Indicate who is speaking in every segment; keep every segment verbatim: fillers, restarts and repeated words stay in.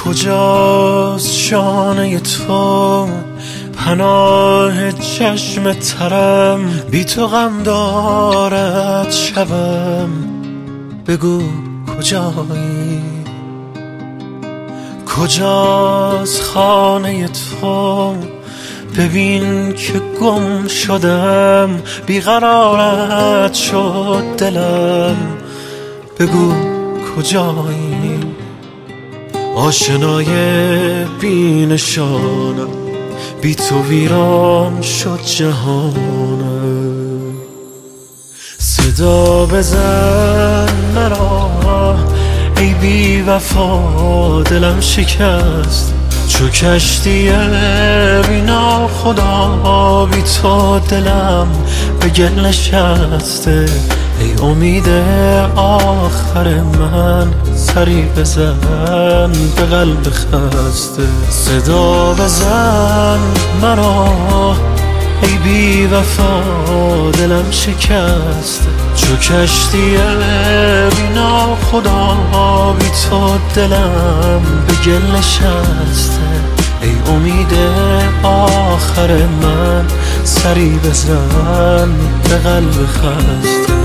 Speaker 1: کجاست شانه تو پناه چشم ترم، بی تو غم دارد شبم، بگو کجایی؟ کجاست خانه تو؟ ببین که گم شدم، بیقرارت شد دلم، بگو کجایی؟ آشنای بی نشانم، بی تو ویران شد جهانم. صدا بزن مرا ای بی وفا، دلم شکست چو کشتی بی ناخدا، بی تو دلم به گل نشسته، ای امید آخر من سری بزن به قلب خسته. صدا بزن مرا ای بی وفا، دلم شکست چو کشتی بی ناخدا، بی تو دلم به گل نشسته، ای امید آخر من سری بزن به قلب خسته.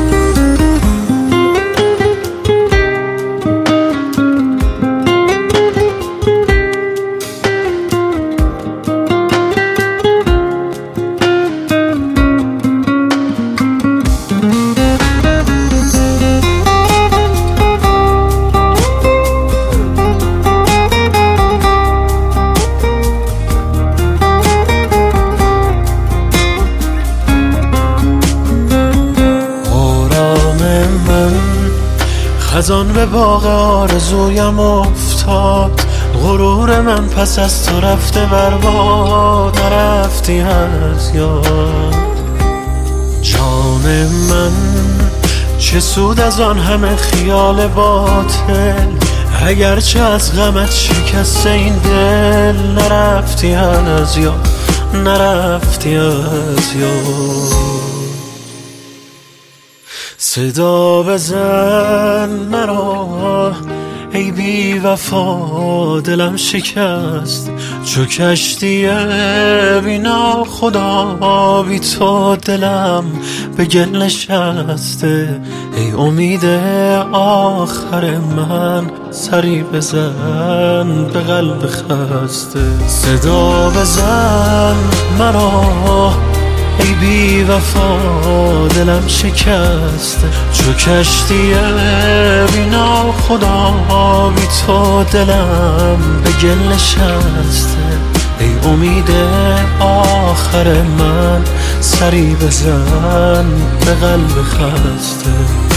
Speaker 1: خزان به باغ آرزویم افتاد، غرور من پس از تو رفته برباد، نرفتی از یاد. جان من چه سود از آن همه خیال باطل، اگرچه از غمت شکسته این دل، نرفتی از یاد، نرفتی از یاد. صدا بزن مرا ای بی وفا، دلم شکست چو کشتی بی ناخدا، بی تو دلم به گل نشسته، ای امید آخر من سری بزن به قلب خسته. صدا بزن مرا ای بی وفا، دلم شکست چو کشتی بی ناخدا، بی تو دلم به گل نشسته، ای امید آخر من سری بزن به قلب خسته.